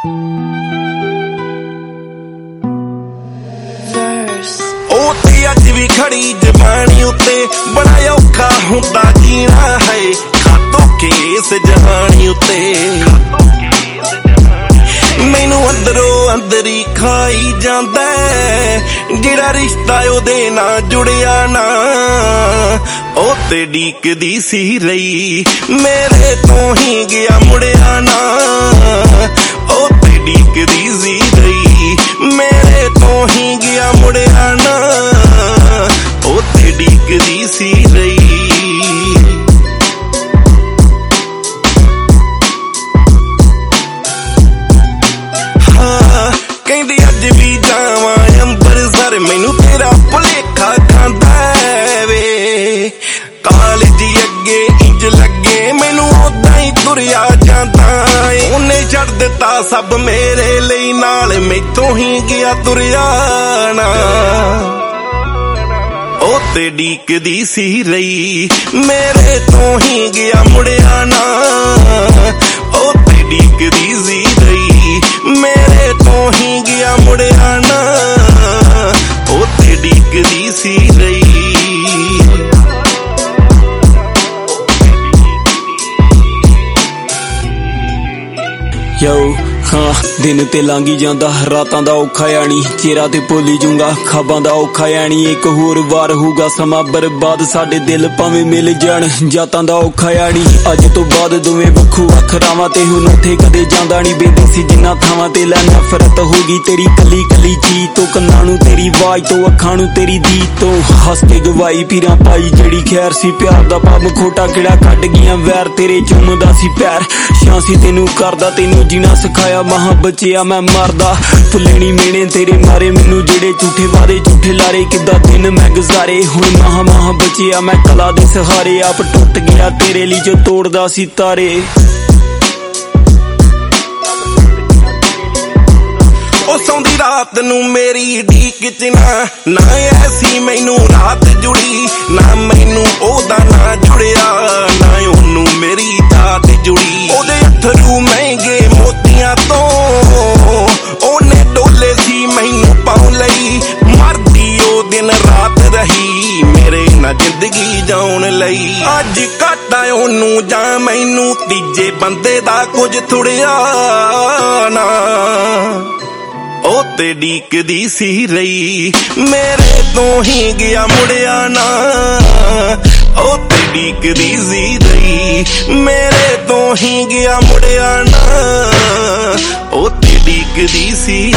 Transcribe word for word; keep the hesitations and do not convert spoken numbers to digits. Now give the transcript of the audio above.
ਉਹ ਤੇ ਅੱਜ ਵੀ ਖੜੀ ਜਵਾਨੀ ਉੱਤੇ ਬੜਾ ਔਖਾ ਹੁੰਦਾ ਜੀਣਾ ਹੈ ਖਾਤੋਂ ਕੇਸ ਜਹਾਨੀ ਉੱਤੇ ਮੈਨੂੰ ਅੰਦਰੋਂ ਅੰਦਰੀ ਖਾਈ ਜਾਂਦਾ ਜਿਹੜਾ ਰਿਸ਼ਤਾ ਉਹਦੇ ਨਾਲ ਜੁੜਿਆ ਨਾ ਉਹ ਤੇ ਡੀਕਦੀ ਸੀ ਰਹੀ ਮੇਰੇ ਤੋਂ ਹੀ ਗਿਆ ਮੁੜਿਆ ਨਾ ਉਹ ਤੇ ਡੀਕਦੀ ਸੀ ਰਹੀ ਮੇਰੇ ਤੋਂ ਹੀ ਗਿਆ ਮੁੜਿਆ ਨਾ ਉਹ ਤੇ ਡੀਕਦੀ ਸੀ ਰਹੀ ਕਹਿੰਦੀ ਅੱਜ ਵੀ ਜਾਵਾਂ ਅੰਬਰਸਰ ਮੈਨੂੰ ਤੇਰਾ ਭੁਲੇਖਾ ਖਾਂਦਾ ਵੇ ਕਾਲਜ ਅੱਗੇ ਇੰਜ ਲੱਗੇ ਮੈਨੂੰ ਉਦਾਂ ਹੀ ਤੁਰਿਆ ਜਾਂਦਾ ਉਹਨੇ ਛੱਡ ਦਿੱਤਾ ਸਭ ਮੇਰੇ ਲਈ ਨਾਲ ਮੈਥੋਂ ਹੀ ਗਿਆ ਤੁਰਿਆ ਨਾ ਉਹ ਤੇ ਡੀਕਦੀ ਸੀ ਰਹੀ ਮੇਰੇ ਤੋਂ ਹੀ ਗਿਆ ਮੁੜਿਆ ਨਾ ਉਹ ਤੇ ਡੀਕਦੀ ਸੀ ਰਹੀ ਮੇਰੇ ਤੋਂ ਹੀ ਗਿਆ ਮੁੜਿਆ ਨਾ ਉਹ ਤੇ ਡੀਕਦੀ ਸੀ ਰਹੀ ਯੋ ਹਾਂ ਦਿਨ ਤੇ ਲੰਘੀ ਜਾਂਦਾ ਰਾਤਾਂ ਦਾ ਔਖਾ ਆਣੀ ਚਿਹਰਾ ਤੇ ਭੁੱਲੀ ਜੂੰਗਾ ਖਾਬਾਂ ਦਾ ਔਖਾ ਆਣੀ ਇੱਕ ਹੋਰ ਵਾਰ ਹੋਊਗਾ ਸਮਾਂ ਬਰਬਾਦ ਸਾਡੇ ਦਿਲ ਭਾਵੇਂ ਮਿਲ ਜਾਣ ਜਾਤਾਂ ਦਾ ਔਖਾ ਆਣੀ ਅੱਜ ਤੋਂ ਬਾਅਦ ਦੋਵੇਂ ਵੱਖੋ ਵੱਖ ਰਾਵਾਂ ਤੇ ਹੁਣ ਉੱਥੇ ਕਦੇ ਜਾਂਦਾ ਨਹੀਂ ਬੇਦੀ ਸੀ ਜਿੰਨਾ ਥਾਵਾਂ ਤੇ ਲੈ ਨਫ਼ਰਤ ਹੋਗੀ ਤੇਰੀ ਕੱਲੀ ਕੱਲੀ ਚੀਜ਼ ਤੋਂ ਕੰਨਾਂ ਨੂੰ ਤੇਰੀ ਆਵਾਜ਼ ਤੋਂ ਅੱਖਾਂ ਨੂੰ ਤੇਰੀ ਦੀਦ ਤੋਂ ਹੱਸ ਕੇ ਗਵਾਈ ਪੀਰਾਂ ਪਾਈ ਜਿਹੜੀ ਖੈਰ ਸੀ ਪਿਆਰ ਦਾ ਪਾਪ ਖੋਟਾ ਕਿਹੜਾ ਕੱਢ ਗਈਆਂ ਵੈਰ ਤੇਰੇ ਚੁੰਮਦਾ ਸੀ ਪੈਰ ਸ਼ਾਂਸੀ ਤੈਨੂੰ ਕਰਦਾ ਤੈਨੂੰ ਜੀਣਾ ਸਿਖਾਇਆ ਮਹਾਂ ਬਚਿਆ ਮੈਂ ਮਰਦਾ ਭੁੱਲਣੀ ਮੇਣੇ ਤੇਰੇ ਮਾਰੇ ਮੈਨੂੰ ਜਿਹੜੇ ਝੂਠੇ ਵਾਦੇ ਝੂਠੇ ਲਾਰੇ ਕਿੱਦਾਂ ਦਿਨ ਮੈਂ ਗੁਜ਼ਾਰੇ ਹੁਣ ਮਹਾਂ ਮਹਾਂ ਬਚਿਆ ਮੈਂ ਕਲਾ ਦੇ ਸਹਾਰੇ ਆਪ ਟੁੱਟ ਗਿਆ ਤੇਰੇ ਲਈ ਜੋ ਤੋੜਦਾ ਸੀ ਤਾਰੇ ਉਹ ਸੌਂਦੀ ਰਾਤ ਨੂੰ ਮੇਰੀ ਢੀਕ ਚ ਨਾ ਨਾ ਐਸੀ ਮੈਨੂੰ ਰਾਤ ਜੁੜੀ ਨਾ ਮੈਨੂੰ ਉਹਦਾ ਨਾ ਜੁੜਿਆ ਨਾ ਉਹਨੂੰ ਮੇਰੀ ਦਾਤ ਜੁੜੀ ਉਹਦੇ ਅਥਰੂ ਮਹਿੰਗੇ ਮੋਤੀਆਂ ਤੋਂ ਉਹਨੇ ਡੋਲੇ ਸੀ ਮੈਨੂੰ ਪਾਉਣ ਲਈ ਮਰਦੀ ਉਹ ਦਿਨ ਰਾਤ ਰਹੀ ਮੇਰੇ ਨਾਲ ਜ਼ਿੰਦਗੀ ਜਾਉਣ ਲਈ ਅੱਜ ਘਾਟਾ ਉਹਨੂੰ ਜਾਂ ਮੈਨੂੰ ਤੀਜੇ ਬੰਦੇ ਦਾ ਕੁਝ ਥੁੜਿਆ ਨਾ ਉਹ ਤੇ ਡੀਕਦੀ ਸੀ ਰਹੀ ਮੇਰੇ ਤੋਂ ਹੀ ਗਿਆ ਮੁੜਿਆ ਨਾ ਉਹ ਤੇ ਡੀਕਦੀ ਸੀ ਰਹੀ ਮੇਰੇ ਤੋਂ ਹੀ ਗਿਆ ਮੁੜਿਆ ਨਾ ਉਹ ਤੇ ਡੀਕਦੀ ਸੀ